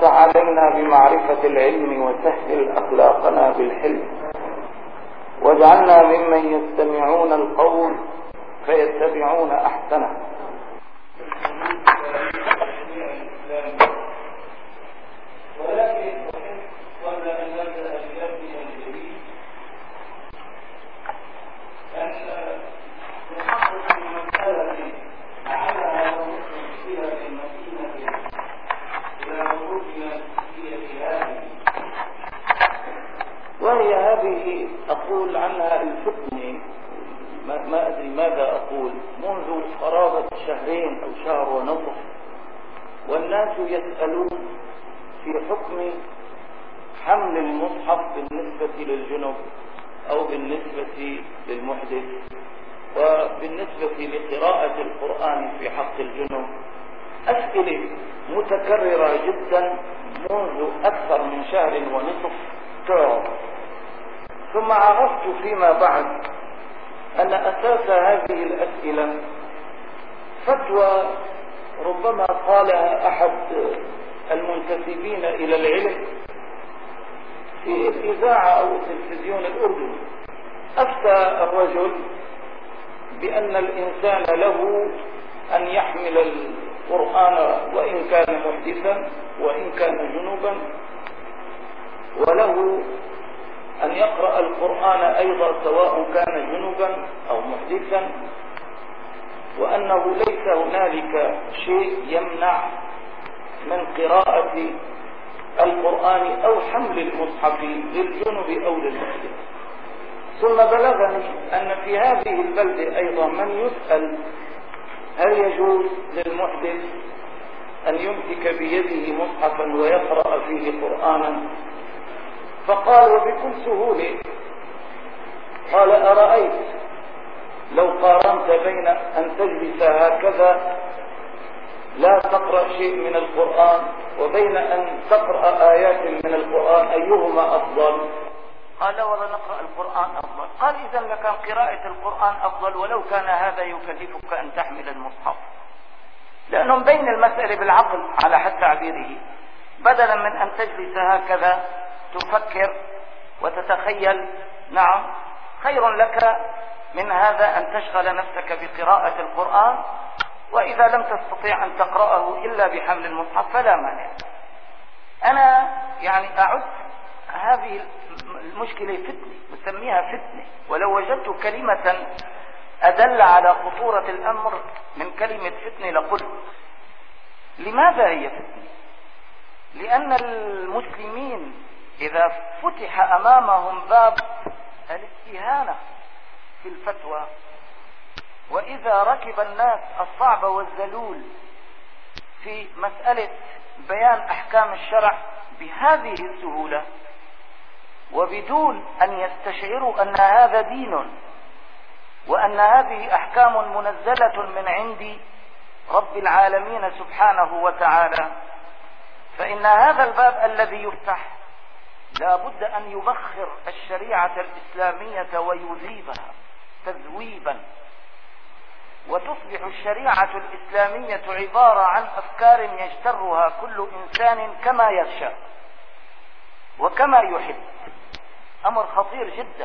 افتح علينا بمعرفة العلم وسهل أخلاقنا بالحلم، واجعلنا ممن يستمعون القول فيتبعون أحسنه. ولكن قبل أن نبدأ بدرسنا الجديد أن نحقق في مسألة لعلها مشكلة متينة إلى خروجنا النفسية هذه، وهي هذه أقول عنها الفتنة، ما أدري ماذا أقول، منذ قرابة شهرين أو شهر ونصف والناس يسألون في حكم حمل المصحف بالنسبة للجنب أو بالنسبة للمحدث وبالنسبة لقراءة القرآن في حق الجنب. أسئلة متكررة جدا منذ أكثر من شهر ونصف تعرض، ثم عرفت فيما بعد أن أساس هذه الأسئلة فتوى ربما قالها أحد المنتسبين إلى العلم في الإذاعة أو التلفزيون الأردني. أفتى الرجل بأن الإنسان له أن يحمل القرآن وإن كان محدثا وإن كان جنوبا، وله أن يقرأ القرآن أيضا سواء كان جنوبا أو محدثا، وأنه ليس هنالك شيء يمنع من قراءة القرآن أو حمل المصحف للجنب أو للمحدث. ثم بلغني أن في هذه البلدة أيضا من يسأل هل يجوز للمحدث أن يمسك بيده مصحفا ويقرأ فيه قرآنا، فقال وبكل سهولة، قال أرأيت لو قارنت بين أن تجلس هكذا لا تقرأ شيء من القرآن وبين أن تقرأ آيات من القرآن أيهما أفضل؟ قال والله نقرأ القرآن أفضل. قال إذا لكان قراءة القرآن أفضل ولو كان هذا يكلفك أن تحمل المصحف، لأنهم بين المسألة بالعقل على حد تعبيره، بدلا من أن تجلس هكذا تفكر وتتخيل، نعم خير لك من هذا أن تشغل نفسك بقراءة القرآن، وإذا لم تستطيع أن تقرأه إلا بحمل المصحف فلا مانع. أنا يعني أعد هذه المشكلة فتنة، أسميها فتنة، ولو وجدت كلمة أدل على خطورة الأمر من كلمة فتنة لقلت. لماذا هي فتنة؟ لأن المسلمين إذا فتح أمامهم باب الاستهانة في الفتوى، وإذا ركب الناس الصعب والذلول في مسألة بيان أحكام الشرع بهذه السهولة وبدون أن يستشعروا أن هذا دين وأن هذه أحكام منزلة من عند رب العالمين سبحانه وتعالى، فإن هذا الباب الذي يفتح لا بد أن يبخر الشريعة الإسلامية ويذيبها تذويبا، وتصبح الشريعة الإسلامية عبارة عن أفكار يجترها كل إنسان كما يشاء وكما يحب. أمر خطير جدا.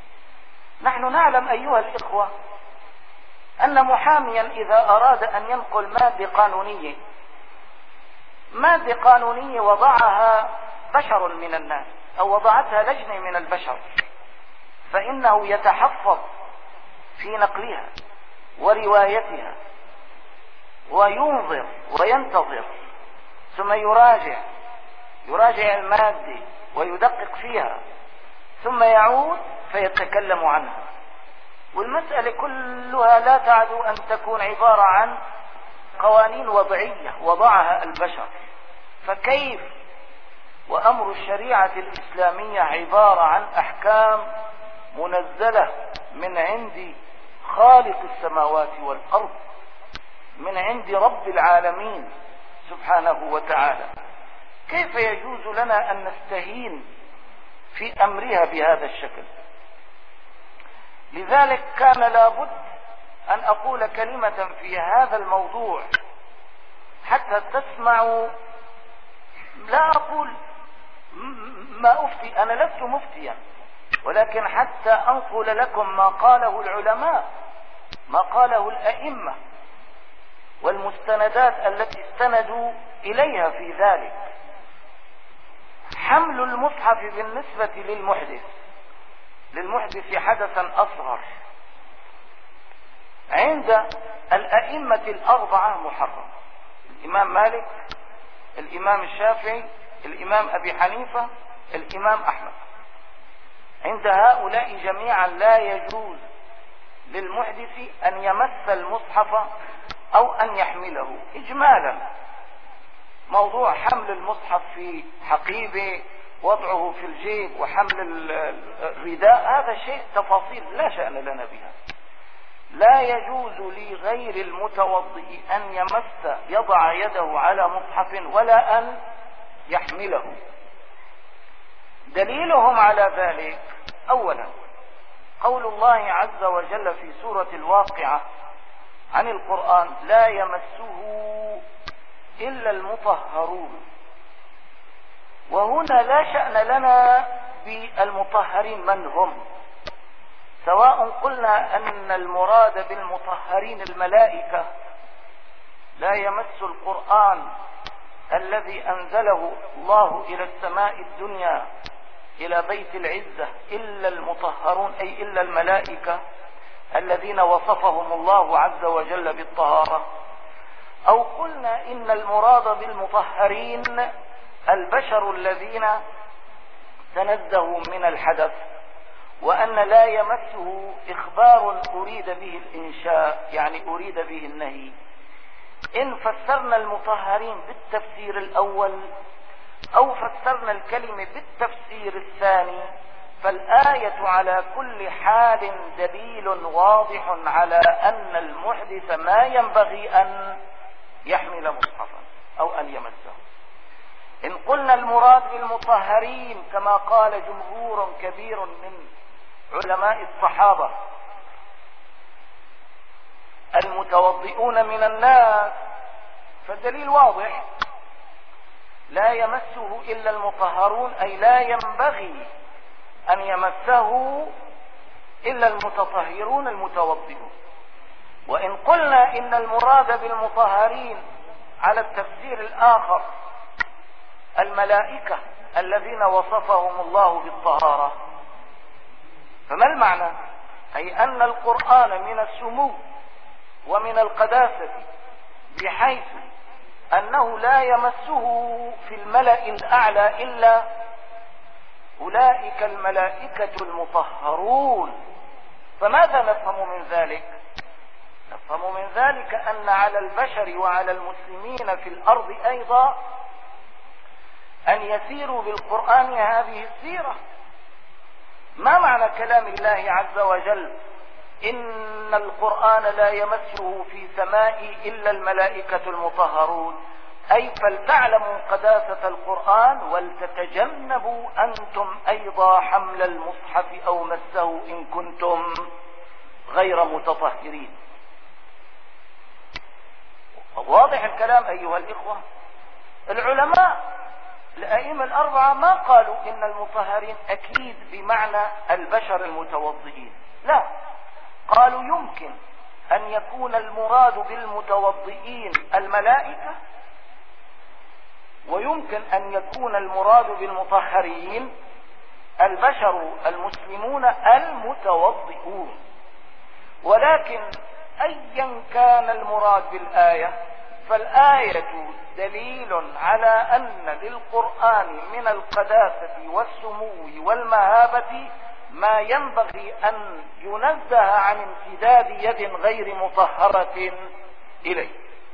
نحن نعلم أيها الإخوة أن محاميا إذا أراد أن ينقل مادة قانونية وضعها بشر من الناس أو وضعتها لجنة من البشر، فإنه يتحفظ في نقلها وروايتها وينظر وينتظر، ثم يراجع المادة ويدقق فيها، ثم يعود فيتكلم عنها. والمسألة كلها لا تعدو أن تكون عبارة عن قوانين وضعية وضعها البشر، فكيف وأمر الشريعة الإسلامية عبارة عن أحكام منزلة من عند خالق السماوات والأرض، من عند رب العالمين سبحانه وتعالى. كيف يجوز لنا أن نستهين في أمرها بهذا الشكل؟ لذلك كان لابد أن أقول كلمة في هذا الموضوع حتى تسمعوا لا أقول ما أفتي، أنا لست مفتيا، ولكن حتى أنقل لكم ما قاله العلماء، ما قاله الأئمة، والمستندات التي استندوا إليها في ذلك. حمل المصحف بالنسبة للمحدث حدثا أصغر عند الأئمة الأربعة محرم: الإمام مالك، الإمام الشافعي، الإمام أبي حنيفة، الإمام أحمد. عند هؤلاء جميعا لا يجوز للمحدث أن يمس المصحف أو أن يحمله إجمالا. موضوع حمل المصحف في حقيبه، وضعه في الجيب، وحمل الرداء، هذا شيء تفاصيل لا شأن لنا بها. لا يجوز لغير المتوضئ أن يضع يده على مصحف ولا أن يحمله. دليلهم على ذلك: أولا قول الله عز وجل في سورة الواقعة عن القرآن: لا يمسه إلا المطهرون. وهنا لا شأن لنا بالمطهرين من هم، سواء قلنا أن المراد بالمطهرين الملائكة، لا يمس القرآن الذي أنزله الله إلى السماء الدنيا إلى بيت العزة إلا المطهرون، أي إلا الملائكة الذين وصفهم الله عز وجل بالطهارة، أو قلنا إن المراد بالمطهرين البشر الذين تنزهوا من الحدث، وأن لا يمسه إخبار أريد به الإنشاء، يعني أريد به النهي. إن فسرنا المطهرين بالتفسير الأول أو فسرنا الكلمة بالتفسير الثاني، فالآية على كل حال دليل واضح على أن المحدث ما ينبغي أن يحمل مصحفا أو أن يمسه. إن قلنا المراد بالمطهرين كما قال جمهور كبير من علماء الصحابة المتوضئون من الناس، فالدليل واضح: لا يمسه إلا المطهرون، أي لا ينبغي أن يمسه إلا المتطهرون المتوضئون. وإن قلنا إن المراد بالمطهرين على التفسير الآخر الملائكة الذين وصفهم الله بالطهارة، فما المعنى؟ أي أن القرآن من السمو ومن القداسة بحيث أنه لا يمسه في الملأ الأعلى إلا أولئك الملائكة المطهرون. فماذا نفهم من ذلك؟ نفهم من ذلك أن على البشر وعلى المسلمين في الأرض أيضا أن يسيروا بالقرآن هذه السيرة. ما معنى كلام الله عز وجل: إن القرآن لا يمسه في سماء إلا الملائكة المطهرون؟ أي فلتعلموا قداسة القرآن ولتتجنبوا أنتم أيضا حمل المصحف أو مسه إن كنتم غير متطهرين. واضح الكلام أيها الإخوة؟ العلماء الأئمة الأربعة ما قالوا إن المطهرين أكيد بمعنى البشر المتوضئين، لا، قالوا يمكن أن يكون المراد بالمتوضئين الملائكة، ويمكن أن يكون المراد بالمطهرين البشر المسلمون المتوضئون. ولكن أيا كان المراد بالآية، فالآية دليل على أن للقرآن من القداسة والسمو والمهابة ما ينبغي أن ينزه عن امتداد يد غير مطهرة إليه.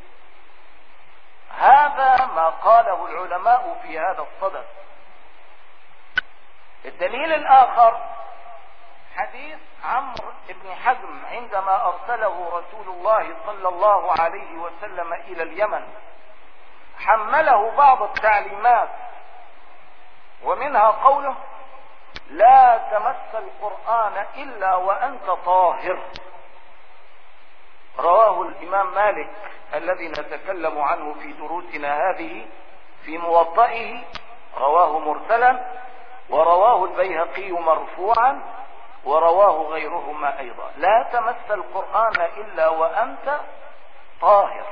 هذا ما قاله العلماء في هذا الصدد. الدليل الآخر حديث عمرو بن حزم عندما أرسله رسول الله صلى الله عليه وسلم إلى اليمن، حمله بعض التعليمات، ومنها قوله: لا تمس القرآن إلا وأنت طاهر. رواه الإمام مالك الذي نتكلم عنه في دروسنا هذه في موطئه رواه مرسلا، ورواه البيهقي مرفوعا، ورواه غيرهما أيضا: لا تمس القرآن إلا وأنت طاهر.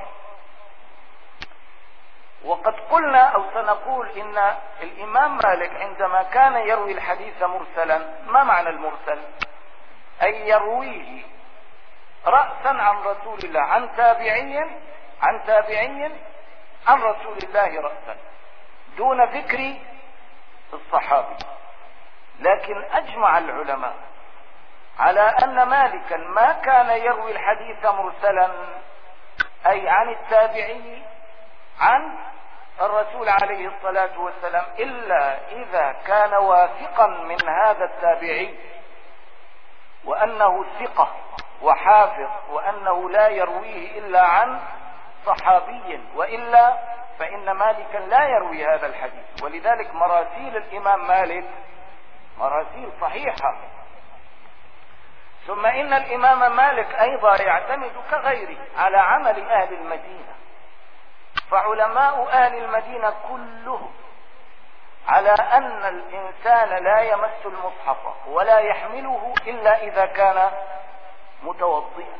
وقد قلنا أو سنقول إن الإمام مالك عندما كان يروي الحديث مرسلا، ما معنى المرسل؟ أي يرويه رأسا عن رسول الله، عن تابعي عن رسول الله رأسا، دون ذكر الصحابي. لكن أجمع العلماء على أن مالكا ما كان يروي الحديث مرسلا، أي عن التابعي عن الرسول عليه الصلاة والسلام، إلا إذا كان واثقا من هذا التابعي وأنه ثقة وحافظ، وأنه لا يرويه إلا عن صحابي، وإلا فإن مالكا لا يروي هذا الحديث. ولذلك مراسيل الإمام مالك مراسيل صحيحة. ثم إن الإمام مالك أيضا يعتمد كغيره على عمل أهل المدينة، فعلماء أهل المدينة كلهم على أن الإنسان لا يمس المصحف ولا يحمله إلا إذا كان متوضئا.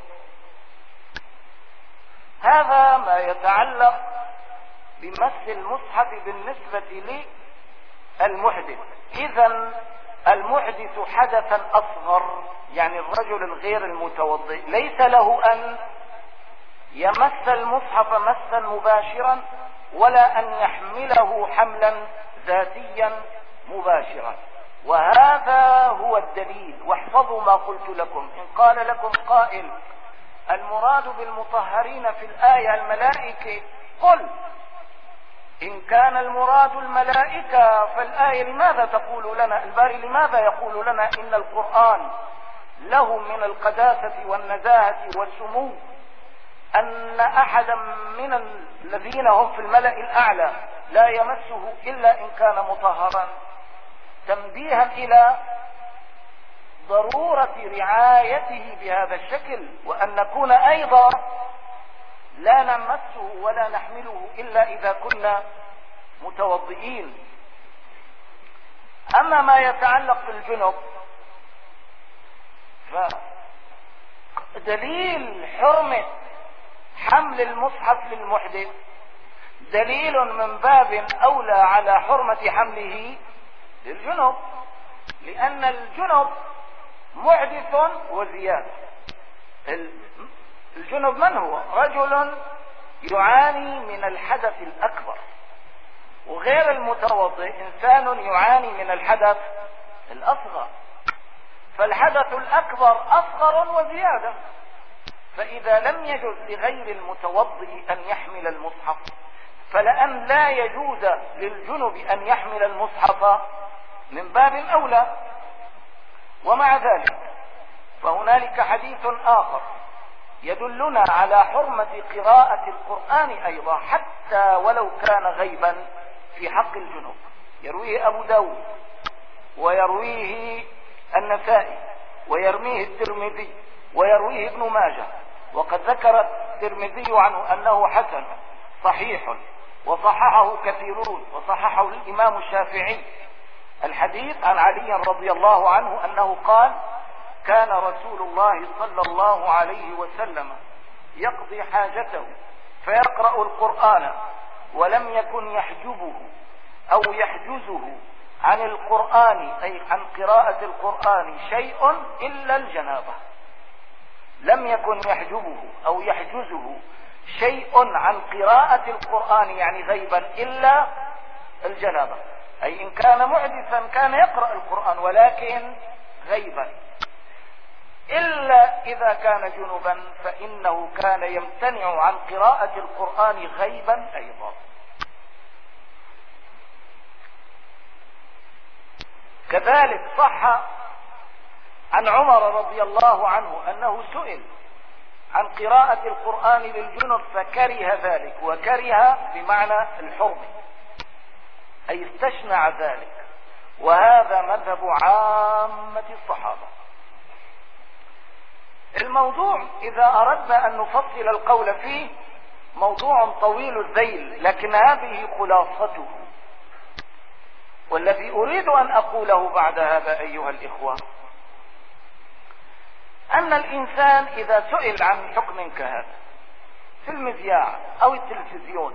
هذا ما يتعلق بمس المصحف بالنسبة للمحدث. إذن المحدث حدثا أصغر، يعني الرجل الغير المتوضئ، ليس له أن يمس المصحف مسا مباشرا ولا أن يحمله حملا ذاتيا مباشرا. وهذا هو الدليل. واحفظوا ما قلت لكم: إن قال لكم قائل المراد بالمطهرين في الآية الملائكة، قل إن كان المراد الملائكة فالآية لماذا تقول لنا، الباري لماذا يقول لنا إن القرآن له من القداسة والنزاهة والسمو أن أحدا من الذين هم في الملأ الأعلى لا يمسه إلا إن كان مطهرا، تنبيها إلى ضرورة رعايته بهذا الشكل، وأن نكون أيضا لا نمسه ولا نحمله إلا إذا كنا متوضئين. أما ما يتعلق بالجنب، فدليل حرمة حمل المصحف للمحدث دليل من باب أولى على حرمة حمله للجنب، لأن الجنب محدث وزيادة. الجنب من هو؟ رجل يعاني من الحدث الأكبر، وغير المتوضئ إنسان يعاني من الحدث الأصغر، فالحدث الأكبر أصغر وزيادة. فإذا لم يجوز لغير المتوضئ أن يحمل المصحف، فلأن لا يجوز للجنب أن يحمل المصحف من باب أولى. ومع ذلك فهنالك حديث آخر يدلنا على حرمة قراءة القرآن أيضا، حتى ولو كان غيبا، في حق الجنوب. يرويه أبو داود ويرويه النسائي ويرويه الترمذي ويرويه ابن ماجه، وقد ذكر الترمذي عنه أنه حسن صحيح، وصححه كثيرون، وصححه الإمام الشافعي. الحديث عن علي رضي الله عنه أنه قال: كان رسول الله صلى الله عليه وسلم يقضي حاجته فيقرأ القرآن، ولم يكن يحجبه أو يحجزه عن القرآن، أي عن قراءة القرآن، شيء إلا الجنابة. لم يكن يحجبه أو يحجزه شيء عن قراءة القرآن، يعني غيبا، إلا الجنابة، أي إن كان محدثا كان يقرأ القرآن ولكن غيبا، إلا إذا كان جنبا فإنه كان يمتنع عن قراءة القرآن غيبا أيضا. كذلك صح عن عمر رضي الله عنه أنه سئل عن قراءة القرآن للجنب فكره ذلك، وكره بمعنى الحرمة، أي استشنع ذلك، وهذا مذهب عامة الصحابة. الموضوع إذا أردنا أن نفصل القول فيه موضوع طويل الذيل، لكن هذه خلاصته. والذي أريد أن أقوله بعد هذا أيها الإخوة، أن الإنسان إذا سئل عن حكم كهذا في المذياع أو التلفزيون،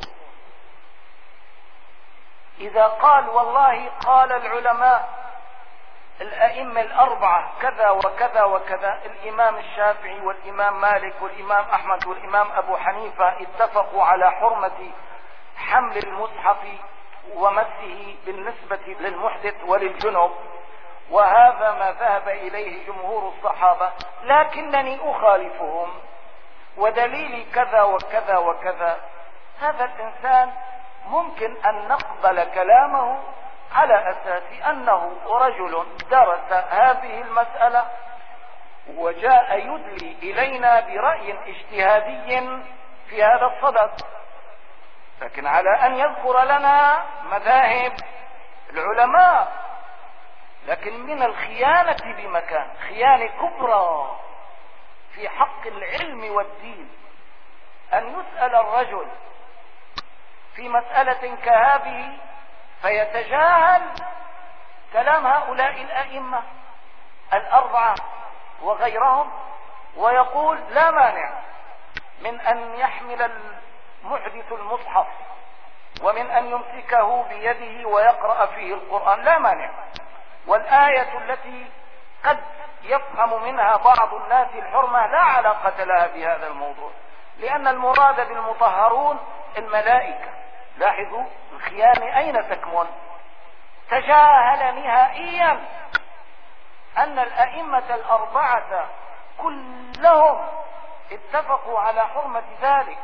إذا قال والله قال العلماء الأئمة الأربعة كذا وكذا وكذا، الإمام الشافعي والإمام مالك والإمام أحمد والإمام أبو حنيفة اتفقوا على حرمة حمل المصحف ومسه بالنسبة للمحدث وللجنب، وهذا ما ذهب إليه جمهور الصحابة، لكنني أخالفهم ودليلي كذا وكذا وكذا، هذا الإنسان ممكن أن نقبل كلامه على أساس أنه رجل درس هذه المسألة وجاء يدلي إلينا برأي اجتهادي في هذا الصدد. لكن على أن يذكر لنا مذاهب العلماء، لكن من الخيانة بمكان، خيانة كبرى في حق العلم والدين، أن يسأل الرجل في مسألة كهذه فيتجاهل كلام هؤلاء الأئمة الأربعة وغيرهم، ويقول لا مانع من أن يحمل المحدث المصحف ومن أن يمسكه بيده ويقرأ فيه القرآن، لا مانع. والآية التي قد يفهم منها بعض الناس الحرمة لا علاقة لها بهذا الموضوع، لأن المراد بالمطهرون الملائكة. لاحظوا الخيانة أين تكمن. تجاهل نهائيا أن الأئمة الأربعة كلهم اتفقوا على حرمة ذلك،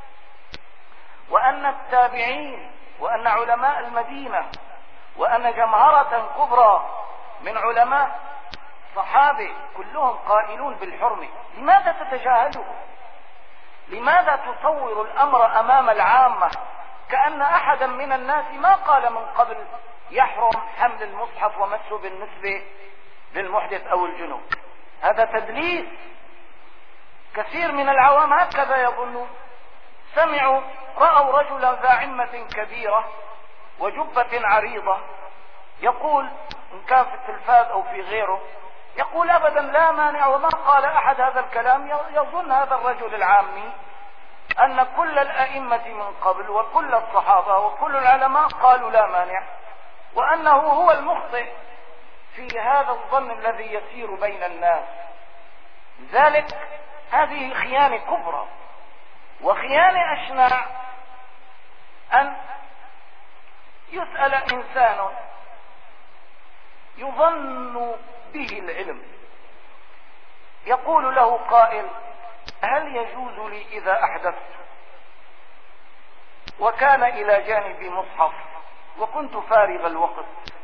وأن التابعين وأن علماء المدينة وأن جمهرة كبرى من علماء صحابة كلهم قائلون بالحرمة. لماذا تتجاهله؟ لماذا تصور الأمر أمام العامة كأن أحدا من الناس ما قال من قبل يحرم حمل المصحف ومسه بالنسبة للمحدث أو الجنوب؟ هذا تدليس. كثير من العوام هكذا يظنون، سمعوا رأوا رجلا ذا عمة كبيرة وجبة عريضة يقول، إن كان في التلفاز أو في غيره، يقول أبدا لا مانع، وما قال أحد هذا الكلام. يظن هذا الرجل العامي أن كل الأئمة من قبل وكل الصحابة وكل العلماء قالوا لا مانع، وأنه هو المخطئ في هذا الظن الذي يسير بين الناس. لذلك هذه خيانة كبرى، وخيانة أشنع أن يسأل إنسان يظن به العلم، يقول له قائل هل يجوز لي إذا أحدثت وكان إلى جانبي مصحف وكنت فارغ الوقت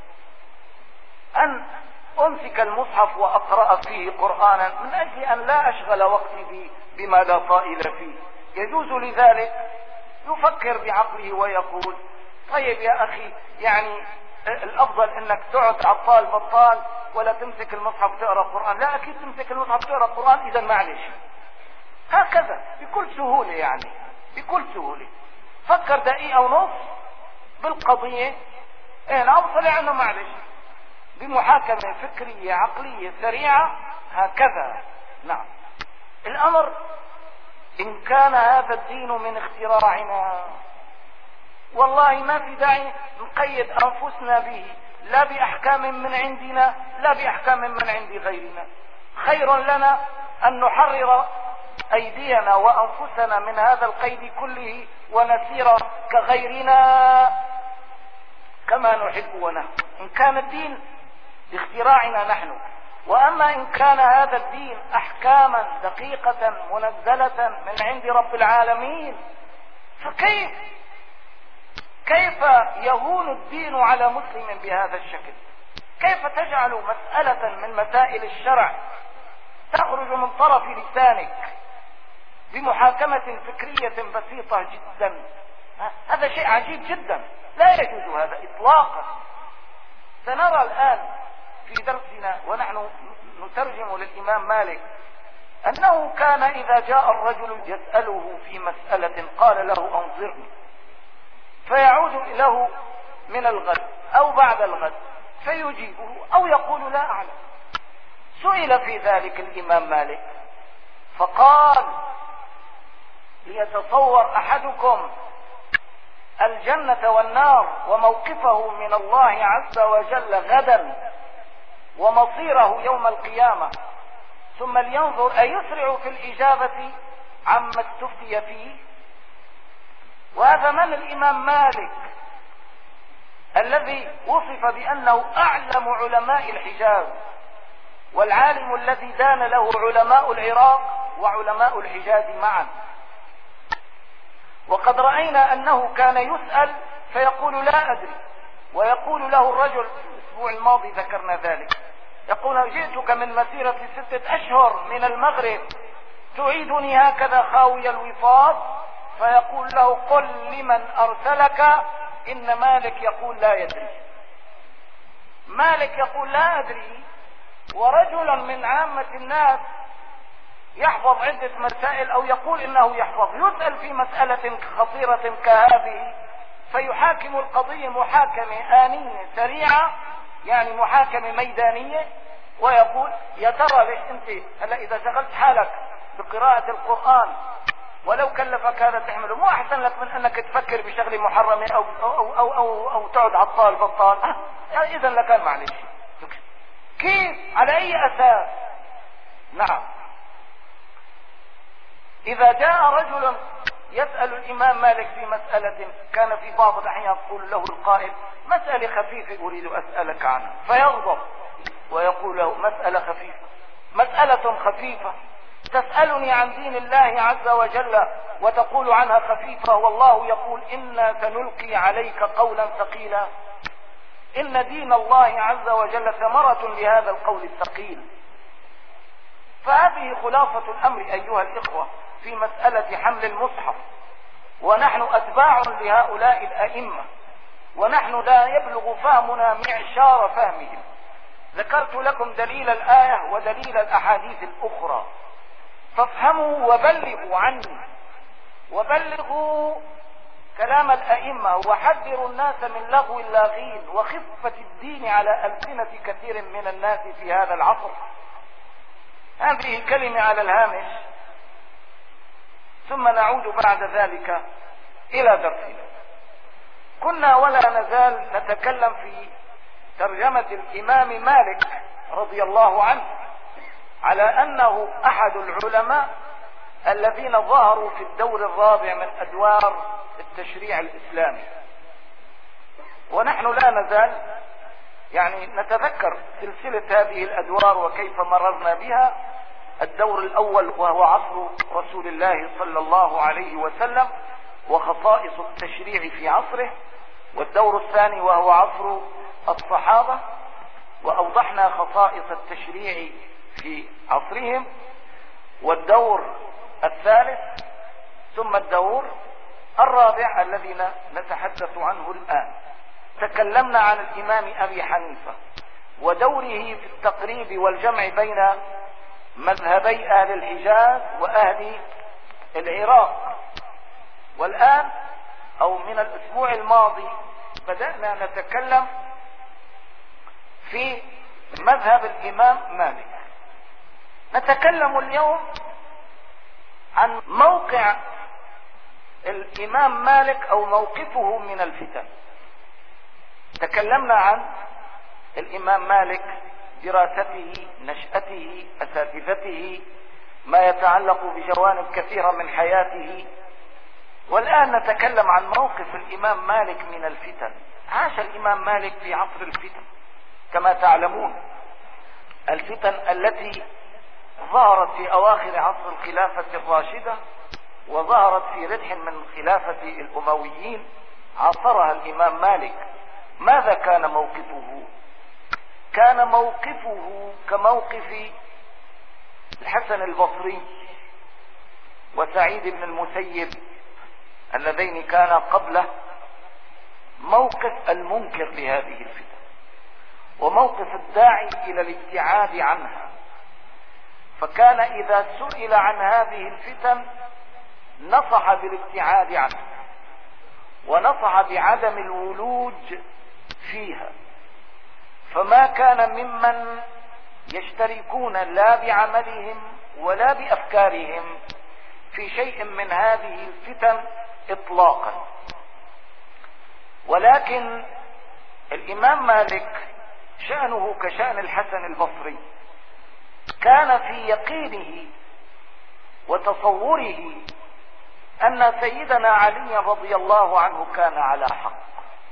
أن أمسك المصحف وأقرأ فيه قرآنا من أجل أن لا أشغل وقتي بما لا طائل فيه؟ يجوز لذلك؟ يفكر بعقله ويقول طيب يا أخي، يعني الأفضل أنك تقعد عطال بطال ولا تمسك المصحف تقرأ قرآن. لا، أكيد تمسك المصحف تقرأ قرآن، إذا معلش. هكذا بكل سهولة، يعني بكل سهولة. فكر دقيقة ونص بالقضية، نعم طلع أنه معلش، بمحاكمة فكرية عقلية سريعة هكذا. نعم، الأمر إن كان هذا الدين من اختراعنا والله ما في داعي نقيد أنفسنا به، لا بأحكام من عندنا لا بأحكام من عند غيرنا. خير لنا أن نحرر أيدينا وأنفسنا من هذا القيد كله ونسير كغيرنا كما نحب ونهوى، إن كان الدين باختراعنا نحن. وأما إن كان هذا الدين أحكاما دقيقة منزلة من عند رب العالمين، فكيف يهون الدين على مسلم بهذا الشكل؟ كيف تجعل مسألة من مسائل الشرع تخرج من طرف لسانك بمحاكمة فكرية بسيطة جدا؟ هذا شيء عجيب جدا، لا يجوز هذا إطلاقا. سنرى الآن في درسنا ونحن نترجم للإمام مالك أنه كان إذا جاء الرجل يسأله في مسألة قال له أنظرني، فيعود له من الغد أو بعد الغد فيجيبه أو يقول لا أعلم. سئل في ذلك الإمام مالك فقال: ليتصور أحدكم الجنة والنار وموقفه من الله عز وجل غدا ومصيره يوم القيامة، ثم لينظر أيسرع في الإجابة عما استفتي فيه. وهذا من الإمام مالك الذي وصف بأنه أعلم علماء الحجاز، والعالم الذي دان له علماء العراق وعلماء الحجاز معا. وقد رأينا أنه كان يسأل فيقول لا أدري، ويقول له الرجل الأسبوع الماضي ذكرنا ذلك، يقول: جئتك من مسيرة 6 أشهر من المغرب تعيدني هكذا خاوي الوفاض. فيقول له: قل لمن أرسلك إن مالك يقول لا يدري. مالك يقول لا أدري، ورجلا من عامة الناس يحفظ عدة مسائل أو يقول إنه يحفظ، يسأل في مسألة خطيرة كهذه فيحاكم القضية محاكمة آنية سريعة، يعني محاكمة ميدانية، ويقول: يا ترى ليش أنت هلا إذا شغلت حالك بقراءة القرآن ولو كلفك هذا تحمله، مو أحسن لك من أنك تفكر بشغلة محرمة أو تقعد عطال بطال؟ إذا لكان معلش. كيف؟ على أي أساس؟ نعم، إذا جاء رجل يسأل الإمام مالك في مسألة كان في بعض الأحيان يقول له القائل: مسألة خفيفة أريد أسألك عنها، فيغضب ويقول له: مسألة خفيفة، مسألة خفيفة تسألني عن دين الله عز وجل وتقول عنها خفيفة، والله يقول: إنا سنلقي عليك قولا ثقيلا. إن دين الله عز وجل ثمرة لهذا القول الثقيل. فهذه خلاصة الأمر أيها الإخوة في مسألة حمل المصحف، ونحن أتباع لهؤلاء الأئمة، ونحن لا يبلغ فهمنا معشار فهمهم. ذكرت لكم دليل الآية ودليل الأحاديث الأخرى، فافهموا وبلغوا عني، وبلغوا كلام الأئمة، وحذروا الناس من لغو اللاغين وخفة الدين على ألسنة كثير من الناس في هذا العصر. هذه كلمة على الهامش، ثم نعود بعد ذلك إلى درسنا. كنا ولا نزال نتكلم في ترجمة الإمام مالك رضي الله عنه على أنه أحد العلماء الذين ظهروا في الدور الرابع من أدوار التشريع الإسلامي. ونحن لا نزال يعني نتذكر سلسلة هذه الأدوار وكيف مررنا بها. الدور الأول وهو عصر رسول الله صلى الله عليه وسلم وخصائص التشريع في عصره، والدور الثاني وهو عصر الصحابة وأوضحنا خصائص التشريع في عصرهم، والدور الثالث ثم الدور الرابع الذي نتحدث عنه الآن. تكلمنا عن الإمام أبي حنيفة ودوره في التقريب والجمع بين مذهبي أهل الحجاز وأهل العراق. والآن أو من الأسبوع الماضي بدأنا نتكلم في مذهب الإمام مالك. نتكلم اليوم عن موقع الإمام مالك أو موقفه من الفتن. تكلمنا عن الإمام مالك، دراسته، نشأته، أساتذته، ما يتعلق بجوانب كثيرة من حياته. والآن نتكلم عن موقف الإمام مالك من الفتن. عاش الإمام مالك في عصر الفتن كما تعلمون، الفتن التي ظهرت في أواخر عصر الخلافة الراشدة وظهرت في ردح من خلافة الأمويين، عاصرها الإمام مالك. ماذا كان موقفه؟ كان موقفه كموقف الحسن البصري وسعيد بن المسيب اللذين كانا قبله، موقف المنكر لهذه الفتن وموقف الداعي إلى الابتعاد عنها. فكان إذا سئل عن هذه الفتن نصح بالابتعاد عنها، ونصح بعدم الولوج فيها، فما كان ممن يشتركون لا بعملهم ولا بأفكارهم في شيء من هذه الفتن إطلاقا. ولكن الإمام مالك شأنه كشأن الحسن البصري، كان في يقينه وتصوره أن سيدنا علي رضي الله عنه كان على حق،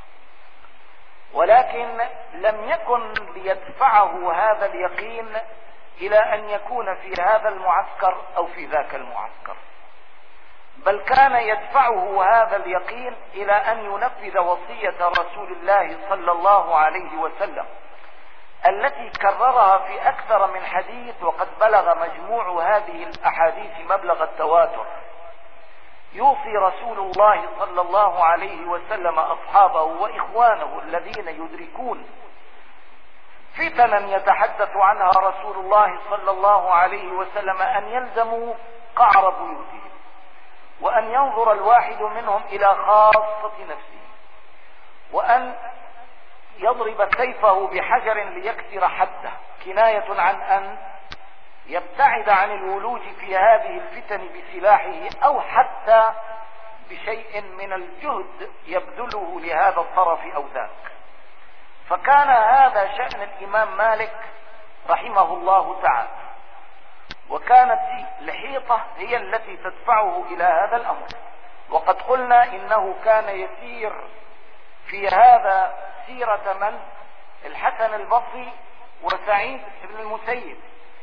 ولكن لم يكن ليدفعه هذا اليقين إلى أن يكون في هذا المعسكر أو في ذاك المعسكر، بل كان يدفعه هذا اليقين إلى أن ينفذ وصية رسول الله صلى الله عليه وسلم التي كررها في أكثر من حديث، وقد بلغ مجموع هذه الأحاديث مبلغ التواتر. يوصي رسول الله صلى الله عليه وسلم أصحابه وإخوانه الذين يدركون فتنا يتحدث عنها رسول الله صلى الله عليه وسلم أن يلزموا قعر بيوتهم، وأن ينظر الواحد منهم إلى خاصة نفسه، وأن يضرب سيفه بحجر ليكسر حده، كناية عن أن يبتعد عن الولوج في هذه الفتن بسلاحه أو حتى بشيء من الجهد يبذله لهذا الطرف أو ذاك. فكان هذا شأن الإمام مالك رحمه الله تعالى، وكانت الحيطة هي التي تدفعه إلى هذا الأمر. وقد قلنا إنه كان يسير في هذا سيرة من؟ الحسن البصري وسعيد بن المسيب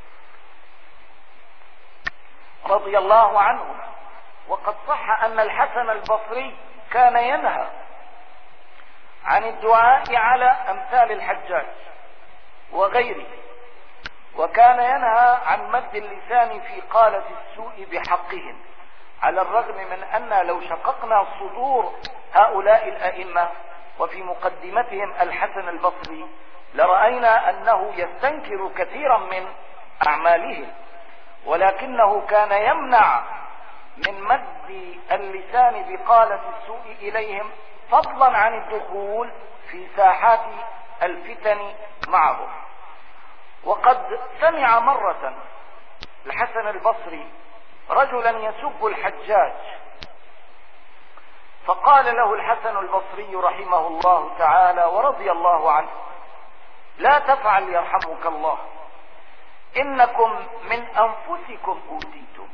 رضي الله عنه. وقد صح أن الحسن البصري كان ينهى عن الدعاء على أمثال الحجاج وغيره، وكان ينهى عن مد اللسان في قالة السوء بحقهم، على الرغم من أن لو شققنا صدور هؤلاء الأئمة وفي مقدمتهم الحسن البصري لرأينا أنه يستنكر كثيرا من أعمالهم، ولكنه كان يمنع من مد اللسان بقالة السوء إليهم، فضلا عن الدخول في ساحات الفتن معهم. وقد سمع مرة الحسن البصري رجلا يسب الحجاج، فقال له الحسن البصري رحمه الله تعالى ورضي الله عنه: لا تفعل يرحمك الله، إنكم من أنفسكم أوتيتم،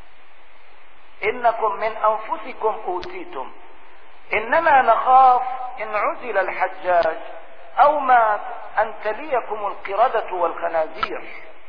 إنكم من أنفسكم أوتيتم، إنما نخاف إن عزل الحجاج أو مات أن تليكم القردة والخنازير،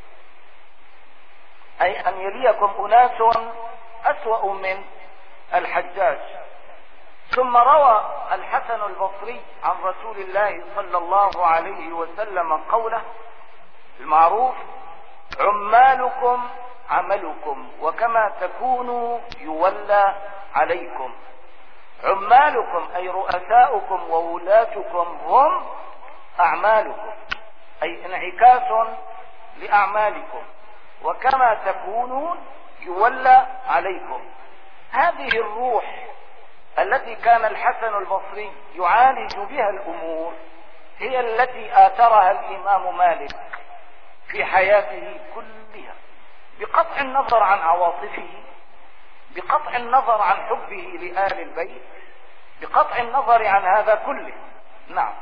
أي أن يليكم أناس أسوأ من الحجاج. ثم روى الحسن البصري عن رسول الله صلى الله عليه وسلم قوله المعروف: عمالكم عملكم وكما تكونوا يولى عليكم. عمالكم أي رؤساؤكم وولاتكم هم أعمالكم، أي انعكاس لأعمالكم، وكما تكونون يولى عليكم. هذه الروح التي كان الحسن البصري يعالج بها الأمور هي التي آثرها الإمام مالك في حياته كلها، بقطع النظر عن عواطفه، بقطع النظر عن حبه لآل البيت، بقطع النظر عن هذا كله. نعم.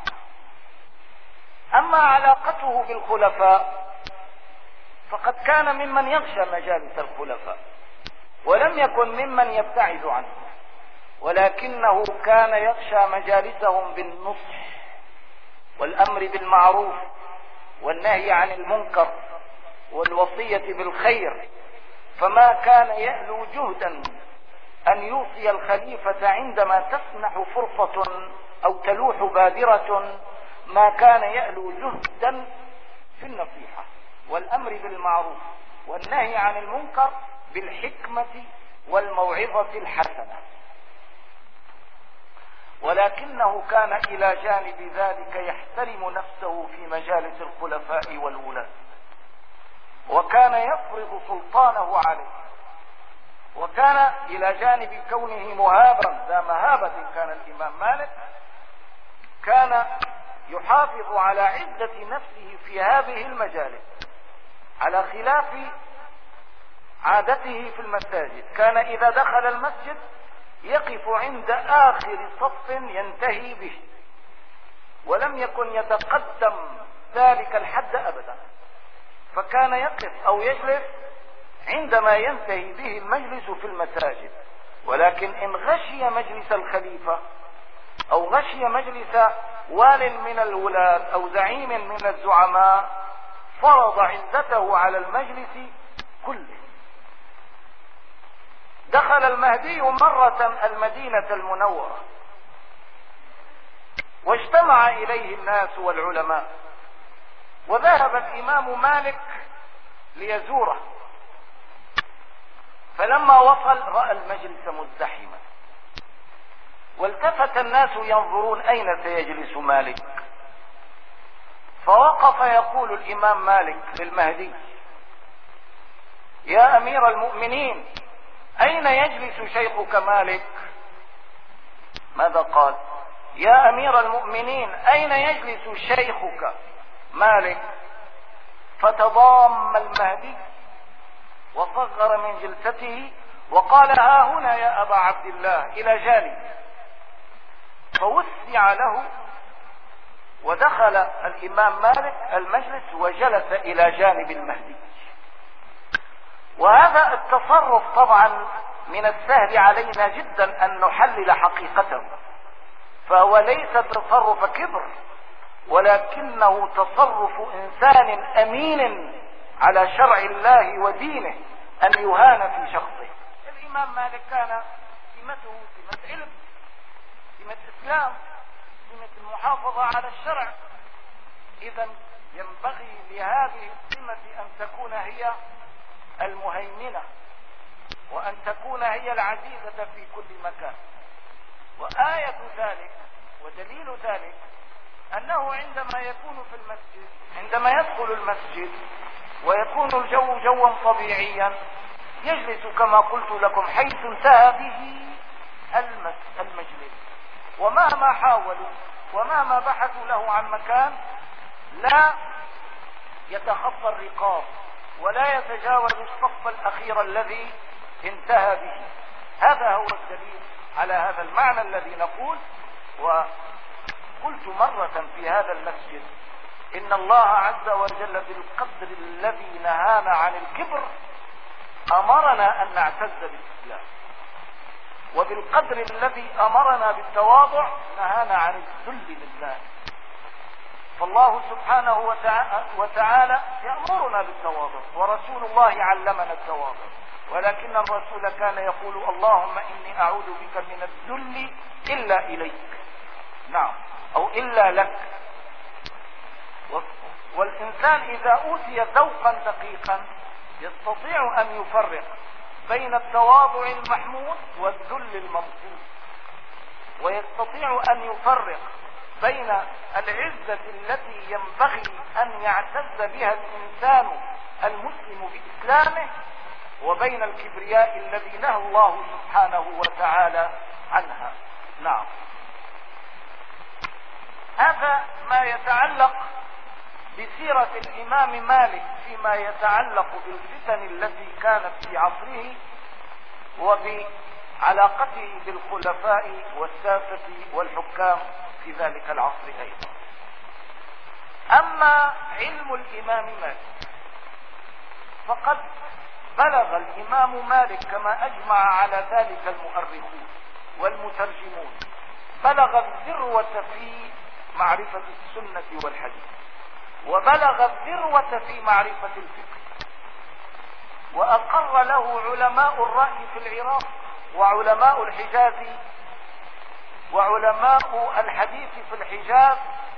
أما علاقته بالخلفاء فقد كان ممن يغشى مجالس الخلفاء، ولم يكن ممن يبتعد عنه، ولكنه كان يغشى مجالسهم بالنصح والأمر بالمعروف والنهي عن المنكر والوصية بالخير، فما كان يألو جهدا أن يوصي الخليفة عندما تسنح فرصة أو تلوح بادرة، ما كان يألو جهدا في النصيحة والأمر بالمعروف والنهي عن المنكر بالحكمة والموعظة الحسنة. ولكنه كان إلى جانب ذلك يحترم نفسه في مجالس الخلفاء والولاة، وكان يفرض سلطانه عليه، وكان إلى جانب كونه مهابا ذا مهابة كان الإمام مالك، كان يحافظ على عزة نفسه في هذه المجالس، على خلاف عادته في المساجد. كان إذا دخل المسجد يقف عند آخر صف ينتهي به، ولم يكن يتقدم ذلك الحد أبدا، فكان يقف أو يجلس عندما ينتهي به المجلس في المساجد. ولكن إن غشي مجلس الخليفة أو غشي مجلس وال من الولاة أو زعيم من الزعماء فرض عزته على المجلس كله. دخل المهدي مرة المدينة المنورة واجتمع إليه الناس والعلماء، وذهب الإمام مالك ليزوره، فلما وصل رأى المجلس مزدحما، والتفت الناس ينظرون أين سيجلس مالك، فوقف يقول الإمام مالك للمهدي: يا أمير المؤمنين، أين يجلس شيخك مالك؟ ماذا قال؟ يا أمير المؤمنين، أين يجلس شيخك مالك؟ فتضام المهدي وصغر من جلسته وقال: ها هنا يا أبا عبد الله، إلى جانب. فوسع له ودخل الإمام مالك المجلس وجلس إلى جانب المهدي. وهذا التصرف طبعا من السهل علينا جدا أن نحلل حقيقته، فهو ليس تصرف كبر، ولكنه تصرف إنسان أمين على شرع الله ودينه أن يهان في شخصه. الإمام مالك كان سمته سمة علم، سمة إسلام، سمة المحافظة على الشرع. إذا ينبغي لهذه السمة أن تكون هي المهيمنة، وأن تكون هي العزيزة في كل مكان. وآية ذلك ودليل ذلك أنه عندما يكون في المسجد، عندما يدخل المسجد ويكون الجو جوا طبيعيا، يجلس كما قلت لكم حيث انتهى به المجلس، ومهما حاولوا ومهما بحثوا له عن مكان لا يتخطى الرقاب ولا يتجاوز الصف الأخير الذي انتهى به. هذا هو الدليل على هذا المعنى الذي نقول. وقلت مرة في هذا المسجد إن الله عز وجل بالقدر الذي نهانا عن الكبر أمرنا أن نعتز بالإسلام، وبالقدر الذي أمرنا بالتواضع نهانا عن الذل لله. فالله سبحانه وتعالى يأمرنا بالتواضع، ورسول الله علمنا التواضع، ولكن الرسول كان يقول: اللهم إني أعوذ بك من الذل إلا إليك، نعم، أو إلا لك. والإنسان إذا أوتي ذوقا دقيقا يستطيع أن يفرق بين التواضع المحمود والذل الممقوت، ويستطيع أن يفرق بين العزة التي ينبغي أن يعتز بها الإنسان المسلم بإسلامه وبين الكبرياء الذي نهى الله سبحانه وتعالى عنها. نعم، هذا ما يتعلق بسيرة الإمام مالك فيما يتعلق بالفتن التي كانت في عصره وبعلاقته بالخلفاء والساسة والحكام في ذلك العصر أيضا. أما علم الإمام مالك فقد بلغ الإمام مالك كما أجمع على ذلك المؤرخون والمترجمون، بلغ الذروة في معرفة السنة والحديث، وبلغ الذروة في معرفة الفقه، وأقر له علماء الرأي في العراق وعلماء الحجاز وعلماء الحديث في الحجاز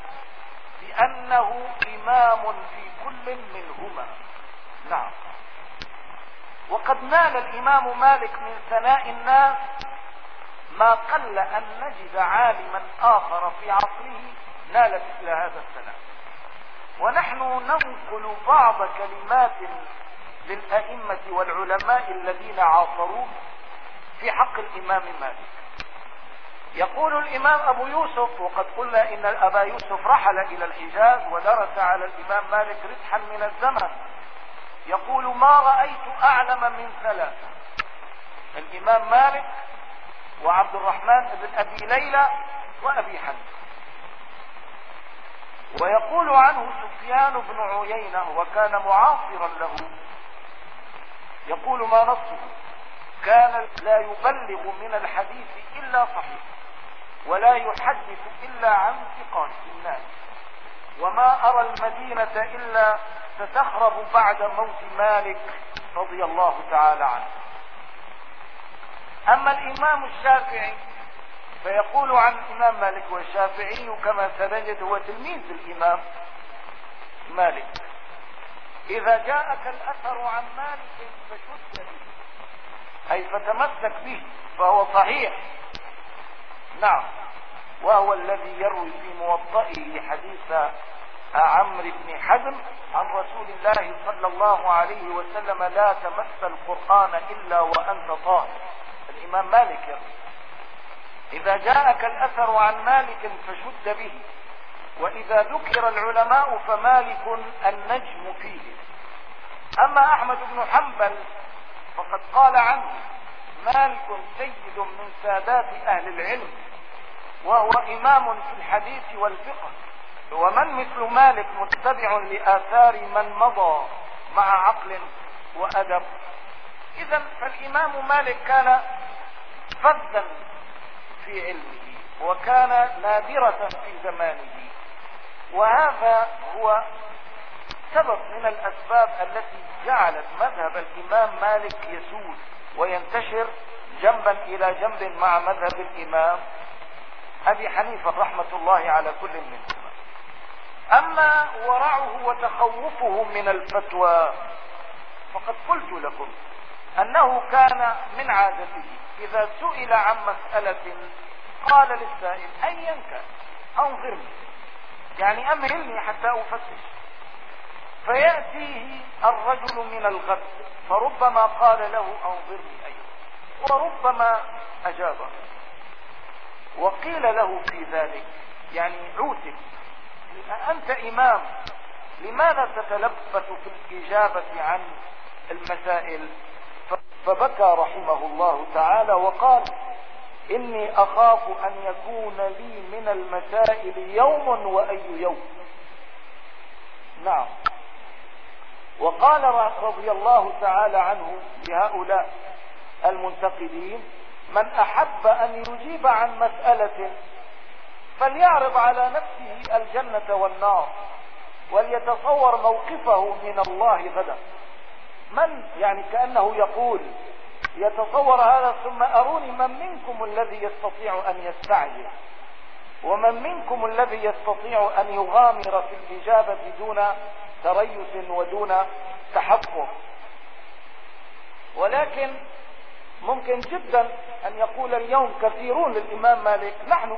بأنه إمام في كل منهما. نعم، وقد نال الإمام مالك من ثناء الناس ما قل أن نجد عالما آخر في عصره نال مثل هذا الثناء. ونحن ننقل بعض كلمات للأئمة والعلماء الذين عاصروه في حق الإمام مالك. يقول الإمام أبو يوسف، وقد قلنا إن أبا يوسف رحل إلى الحجاز ودرس على الإمام مالك ربحا من الزمن، يقول: ما رأيت أعلم من ثلاثة: الإمام مالك وعبد الرحمن بن أبي ليلى وأبي حنيفة. ويقول عنه سفيان بن عيينة وكان معاصرا له، يقول: ما نصه كان لا يبلغ من الحديث إلا صحيح، ولا يحدث إلا عن ثقات الناس، وما أرى المدينة إلا ستخرب بعد موت مالك رضي الله تعالى عنه. أما الإمام الشافعي فيقول عن الإمام مالك: والشافعي كما سنجد هو تلميذ الإمام مالك: إذا جاءك الأثر عن مالك فشد به، أي فتمسك به، فهو صحيح. نعم، وهو الذي يروي في موطئه حديث عمرو بن حزم عن رسول الله صلى الله عليه وسلم: لا تمس القرآن إلا وأنت طاهر. الإمام مالك يروي: إذا جاءك الأثر عن مالك فشد به، وإذا ذكر العلماء فمالك النجم فيه. أما أحمد بن حنبل فقد قال عنه: مالك سيد من سادات أهل العلم، وهو إمام في الحديث والفقه، ومن مثل مالك متبع لآثار من مضى مع عقل وأدب. إذن فالإمام مالك كان فذا في علمه، وكان نادرة في زمانه، وهذا هو سبب من الأسباب التي جعلت مذهب الإمام مالك يسود وينتشر جنبا إلى جنب مع مذهب الإمام أبي حنيفة رحمة الله على كل منهما. أما ورعه وتخوفه من الفتوى فقد قلت لكم أنه كان من عادته إذا سئل عن مسألة قال للسائل: أيا كان أنظرني، يعني أمهلني حتى أفتش. فيأتيه الرجل من الغد فربما قال له: أنظرني أيضا، وربما أجابه. وقيل له في ذلك، يعني عوتب: أنت إمام، لماذا تتلبس في الإجابة عن المسائل؟ فبكى رحمه الله تعالى وقال: إني أخاف أن يكون لي من المسائل يوم وأي يوم. نعم. وقال رضي الله تعالى عنه لهؤلاء المنتقدين: من أحب أن يجيب عن مسألة فليعرض على نفسه الجنة والنار، وليتصور موقفه من الله غدا. من يعني كأنه يقول: يتصور هذا، ثم أروني من منكم الذي يستطيع أن يستعجل، ومن منكم الذي يستطيع أن يغامر في الإجابة دون تريث ودون تحفظ. ولكن ممكن جدا أن يقول اليوم كثيرون للإمام مالك: نحن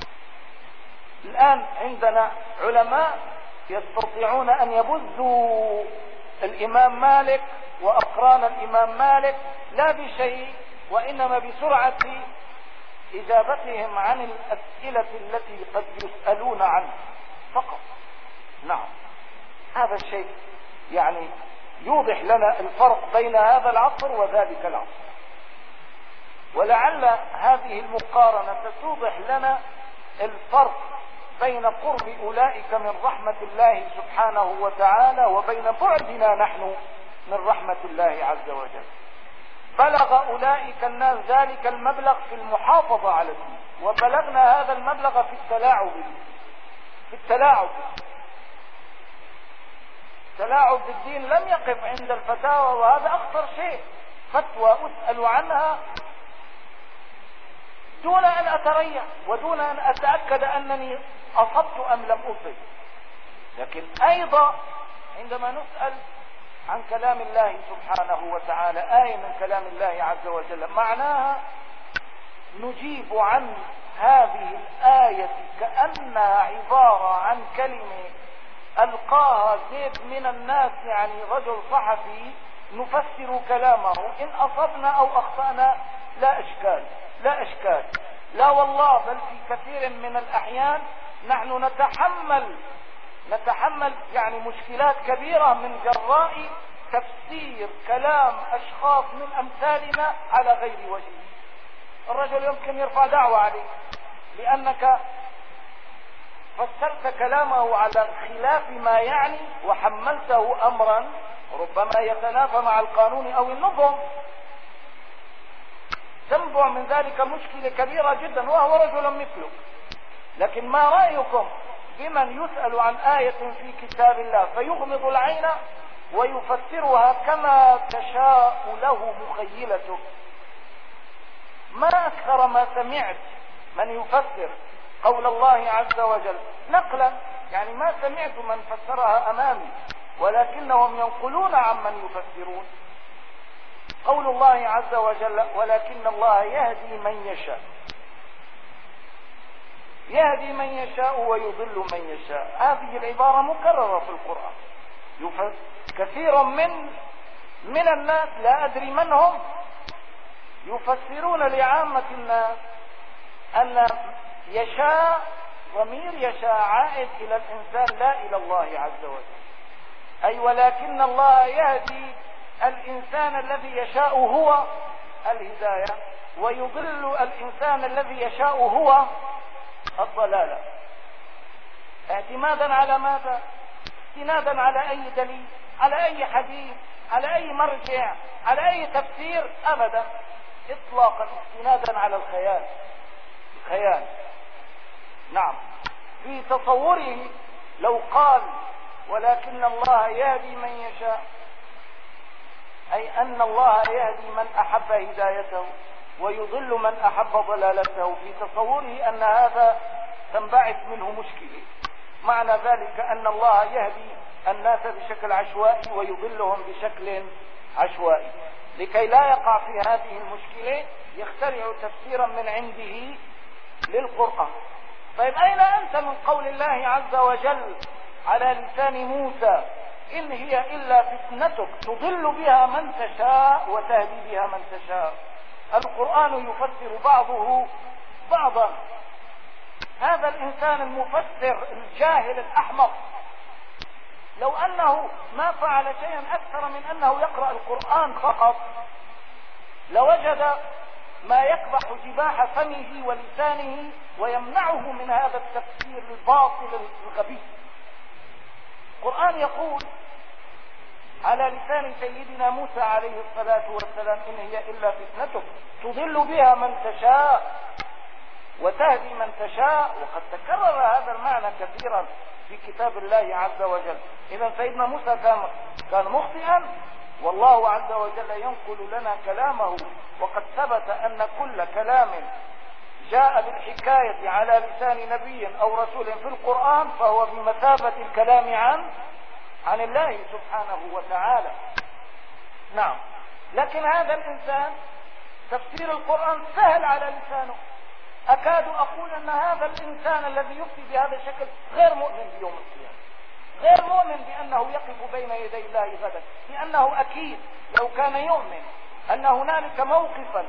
الآن عندنا علماء يستطيعون أن يبذوا الإمام مالك وأقران الإمام مالك لا بشيء، وإنما بسرعة إجابتهم عن الأسئلة التي قد يسألون عنها فقط. نعم، هذا الشيء يعني يوضح لنا الفرق بين هذا العصر وذلك العصر، ولعل هذه المقارنة توضح لنا الفرق بين قرب أولئك من رحمة الله سبحانه وتعالى وبين بعدنا نحن من رحمة الله عز وجل. بلغ أولئك الناس ذلك المبلغ في المحافظة على الدين، وبلغنا هذا المبلغ في التلاعب التلاعب بالدين لم يقف عند الفتاوى، وهذا أخطر شيء. فتوى أسأل عنها دون أن أتريح ودون أن أتأكد أنني أصبت أم لم أصب. لكن أيضا عندما نسأل عن كلام الله سبحانه وتعالى، آية من كلام الله عز وجل، معناها نجيب عن هذه الآية كأنها عبارة عن كلمة ألقاها زيد من الناس، يعني رجل صحفي نفسر كلامه، إن أصبنا أو أخطأنا لا إشكال، لا إشكال، لا والله، بل في كثير من الأحيان نحن نتحمل يعني مشكلات كبيرة من جراء تفسير كلام أشخاص من أمثالنا على غير وجهه. الرجل يمكن يرفع دعوة عليك لأنك فسرت كلامه على خلاف ما يعني وحملته أمرا ربما يتنافى مع القانون أو النظم، تنبع من ذلك مشكلة كبيرة جدا وهو رجل مثلك. لكن ما رأيكم بمن يسأل عن آية في كتاب الله فيغمض العين ويفسرها كما تشاء له مخيلته؟ ما أكثر ما سمعت من يفسر قول الله عز وجل نقلا، يعني ما سمعت من فسرها أمامي، ولكنهم ينقلون عمن يفسرون. قول الله عز وجل ولكن الله يهدي من يشاء، يهدي من يشاء ويضل من يشاء. هذه العبارة مكررة في القرآن. كثير من الناس لا أدري من هم يفسرون لعامة الناس أن يشاء ضمير يشاء عائد إلى الإنسان لا إلى الله عز وجل، أي ولكن الله يهدي الإنسان الذي يشاء هو الهداية ويضل الإنسان الذي يشاء هو الضلالة. اعتمادا على ماذا؟ استنادا على أي دليل؟ على أي حديث؟ على أي مرجع؟ على أي تفسير؟ أبدا، إطلاقا، استنادا على الخيال. الخيال، نعم. في تصوره لو قال ولكن الله يهدي من يشاء، أي أن الله يهدي من أحب هدايته ويضل من أحب ضلالته، في تصوره أن هذا تنبعث منه مشكلة. معنى ذلك أن الله يهدي الناس بشكل عشوائي ويضلهم بشكل عشوائي. لكي لا يقع في هذه المشكلة يخترع تفسيرا من عنده للقرآن. طيب أين أنت من قول الله عز وجل على لسان موسى إن هي إلا فتنتك تضل بها من تشاء وتهدي بها من تشاء؟ القرآن يفسر بعضه بعضا. هذا الإنسان المفسر الجاهل الأحمق لو أنه ما فعل شيئا أكثر من أنه يقرأ القرآن فقط لوجد ما يكبح جباح فمه ولسانه ويمنعه من هذا التفسير الباطل الغبي. القرآن يقول على لسان سيدنا موسى عليه الصلاة والسلام إن هي إلا فتنتك تضل بها من تشاء وتهدي من تشاء، وقد تكرر هذا المعنى كثيرا في كتاب الله عز وجل. إذا سيدنا موسى كان مخطئا، والله عز وجل ينقل لنا كلامه، وقد ثبت أن كل كلام جاء بالحكاية على لسان نبي أو رسول في القرآن فهو بمثابة الكلام عن الله سبحانه وتعالى. نعم. لكن هذا الإنسان تفسير القرآن سهل على لسانه. أكاد أقول أن هذا الإنسان الذي يفتي بهذا الشكل غير مؤمن بيوم القيامة، غير مؤمن بأنه يقف بين يدي الله غدا، لأنه أكيد لو كان يؤمن أن هنالك موقفا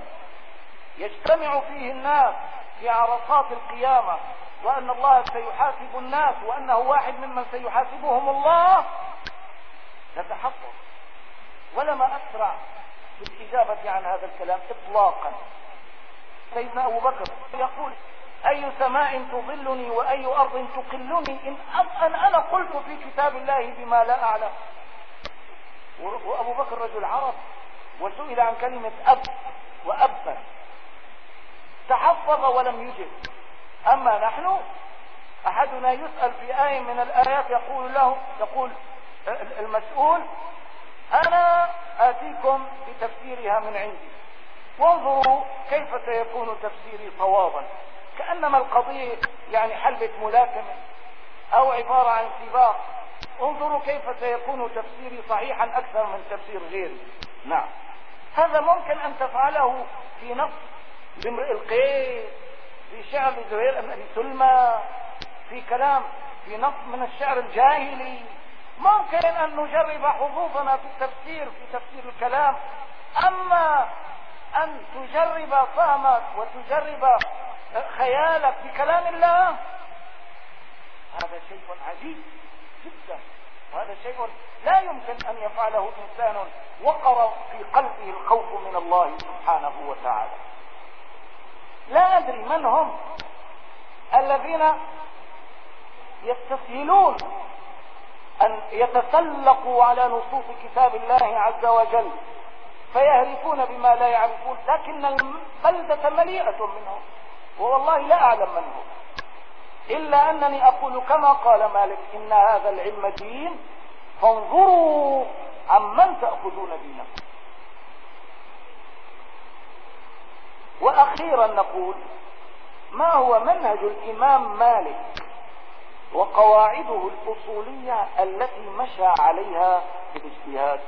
يجتمع فيه الناس في عرصات القيامة وأن الله سيحاسب الناس وأنه واحد ممن سيحاسبهم الله نتحفظ. ولما أسرع في الإجابة عن هذا الكلام إطلاقا. سيدنا أبو بكر يقول أي سماء تظلني وأي أرض تقلني إن أنا قلت في كتاب الله بما لا أعلم. وأبو بكر رجل عرب وسئل عن كلمة أب وأبا تحفظ ولم يجب. أما نحن أحدنا يسأل في آية من الآيات يقول المسؤول أنا آتيكم بتفسيرها من عندي وانظروا كيف سيكون تفسيري صوابا. كأنما القضية يعني حلبة ملاكمة أو عبارة عن سباق. انظروا كيف سيكون تفسيري صحيحا أكثر من تفسير غيري. نعم، هذا ممكن أن تفعله في نص لامرئ القيس، في شعر زهير بن أبي سلمى، في كلام في نص من الشعر الجاهلي، ممكن أن نجرب حظوظنا في التفسير، في تفسير الكلام، أما أن تجرب فهمك وتجرب خيالك بكلام الله، هذا شيء عجيب جدا، وهذا شيء لا يمكن أن يفعله إنسان وقر في قلبه الخوف من الله سبحانه وتعالى. لا أدري من هم الذين يستسهلون أن يتسلقوا على نصوص كتاب الله عز وجل فيهرفون بما لا يعرفون، لكن البلدة مليئة منهم، والله لا أعلم من هم، إلا أنني أقول كما قال مالك: إن هذا العلم دين فانظروا عمن تأخذون دينكم. وأخيرا نقول: ما هو منهج الإمام مالك وقواعده الأصولية التي مشى عليها في الاجتهاد؟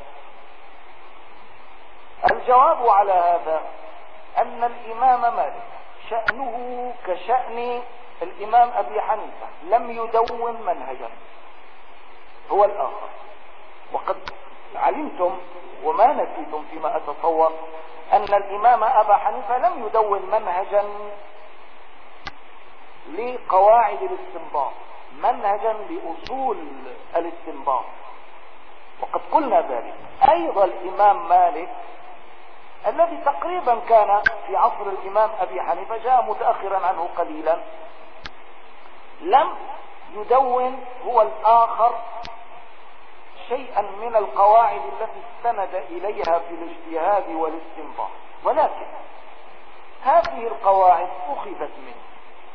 الجواب على هذا أن الإمام مالك شأنه كشأن الإمام أبي حنيفة، لم يدون منهجا، هو الآخر. وقد علمتم وما نسيتم فيما أتصور أن الإمام أبا حنيفة لم يدون منهجا لقواعد الاستنباط، منهجا لأصول الاستنباط، وقد قلنا ذلك. أيضا الإمام مالك الذي تقريبا كان في عصر الإمام أبي حنيفة، جاء متأخرا عنه قليلا، لم يدون هو الآخر شيئا من القواعد التي استند إليها في الاجتهاد والاستنباط، ولكن هذه القواعد أخذت منه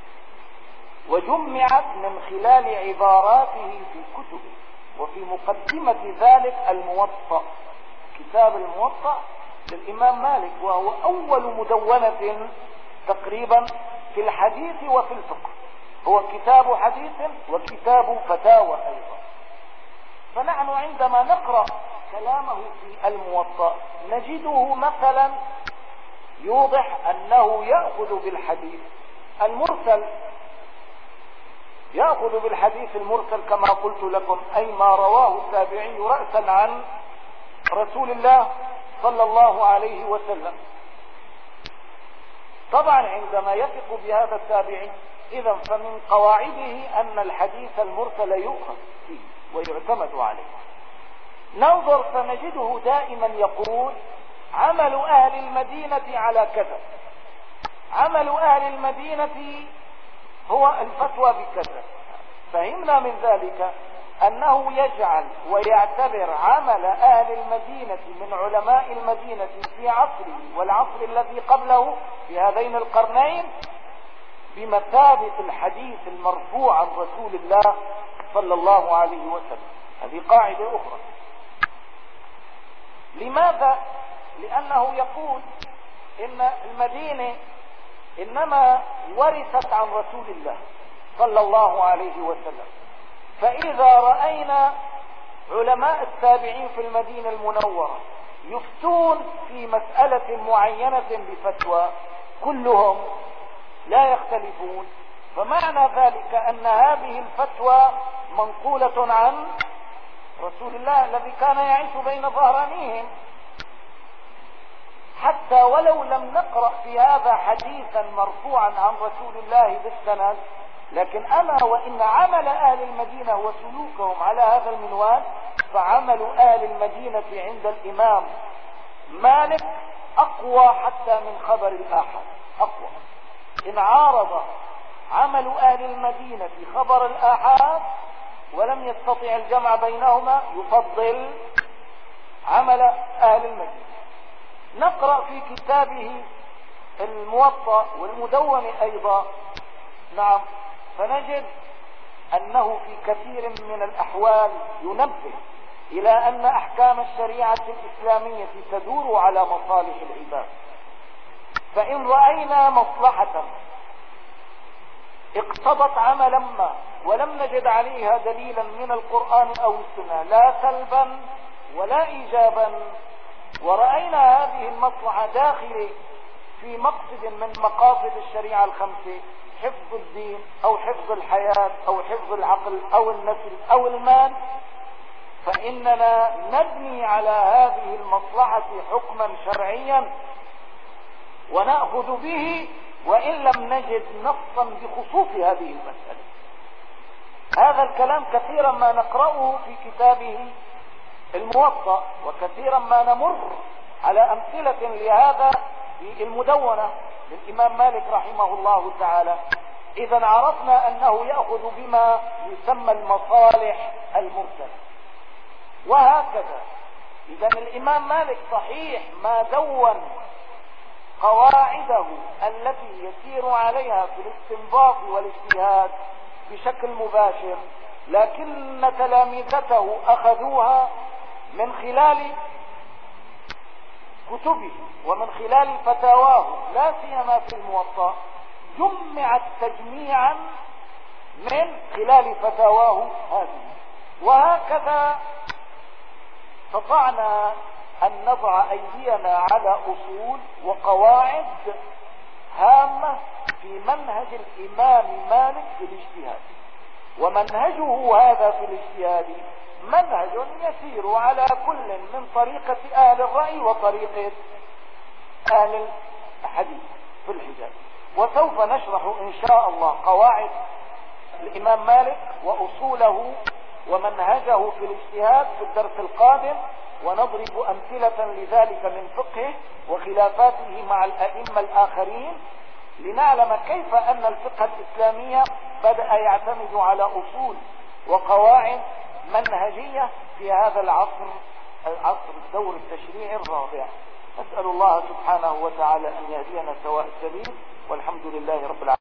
وجمعت من خلال عباراته في كتبه، وفي مقدمة ذلك الموطأ، كتاب الموطأ للإمام مالك، وهو أول مدونة تقريبا في الحديث وفي الفقه، هو كتاب حديث وكتاب فتاوى أيضا. فنحن عندما نقرأ كلامه في الموطأ نجده مثلا يوضح أنه يأخذ بالحديث المرسل، يأخذ بالحديث المرسل كما قلت لكم، أي ما رواه التابعي رأسا عن رسول الله صلى الله عليه وسلم. طبعا عندما يثق بهذا التابعي إذا فمن قواعده أن الحديث المرسل يؤخذ فيه ويعتمد عليه. ننظر فنجده دائما يقول: عمل أهل المدينة على كذا، عمل أهل المدينة هو الفتوى بكذا. فهمنا من ذلك أنه يجعل ويعتبر عمل أهل المدينة من علماء المدينة في عصره والعصر الذي قبله في هذين القرنين بمثابة الحديث المرفوع عن رسول الله صلى الله عليه وسلم. هذه قاعدة أخرى. لماذا؟ لأنه يقول إن المدينة إنما ورثت عن رسول الله صلى الله عليه وسلم، فإذا رأينا علماء التابعين في المدينة المنورة يفتون في مسألة معينة بفتوى كلهم لا يختلفون، فمعنى ذلك أن هذه الفتوى منقولة عن رسول الله الذي كان يعيش بين ظهرانيهم، حتى ولو لم نقرأ في هذا حديثا مرفوعا عن رسول الله بالسند، لكن أما وإن عمل أهل المدينة وسلوكهم على هذا المنوال، فعمل أهل المدينة عند الإمام مالك أقوى حتى من خبر الآحاد، أقوى. إن عارض عمل أهل المدينة خبر الآحاد ولم يستطع الجمع بينهما يفضل عمل أهل المدينة. نقرأ في كتابه الموطأ والمدون أيضا، نعم، فنجد أنه في كثير من الأحوال ينبه إلى أن أحكام الشريعة الإسلامية تدور على مصالح العباد، فإن رأينا مصلحة اقتضت عملا ما ولم نجد عليها دليلا من القرآن أو السنة لا سلبا ولا إيجابا، ورأينا هذه المصلحة داخلة في مقصد من مقاصد الشريعة الخمسة، حفظ الدين أو حفظ الحياة أو حفظ العقل أو النسل أو المال، فإننا نبني على هذه المصلحة حكما شرعيا ونأخذ به وإن لم نجد نصا بخصوص هذه المسألة. هذا الكلام كثيرا ما نقرأه في كتابه الموطأ، وكثيرا ما نمر على أمثلة لهذا في المدونة للإمام مالك رحمه الله تعالى. إذا عرفنا أنه يأخذ بما يسمى المصالح المرسلة. وهكذا إذا الإمام مالك صحيح ما دون قواعده التي يسير عليها في الاستنباط والاجتهاد بشكل مباشر، لكن تلامذته أخذوها من خلال كتبه ومن خلال فتاواه، لا سيما في الموطأ جمعت تجميعا من خلال فتاواه هذه. وهكذا استطعنا أن نضع أيدينا على أصول وقواعد هامة في منهج الإمام مالك في الاجتهاد. ومنهجه هذا في الاجتهاد منهج يسير على كل من طريقة أهل الرأي وطريقة أهل الحديث في الحجاز. وسوف نشرح إن شاء الله قواعد الإمام مالك وأصوله ومنهجه في الاجتهاد في الدرس القادم، ونضرب أمثلة لذلك من فقهه وخلافاته مع الأئمة الآخرين، لنعلم كيف أن الفقه الإسلامي بدأ يعتمد على أصول وقواعد منهجية في هذا العصر الدور التشريعي الرابع. نسأل الله سبحانه وتعالى أن يهدينا سواء السبيل، والحمد لله رب العالمين.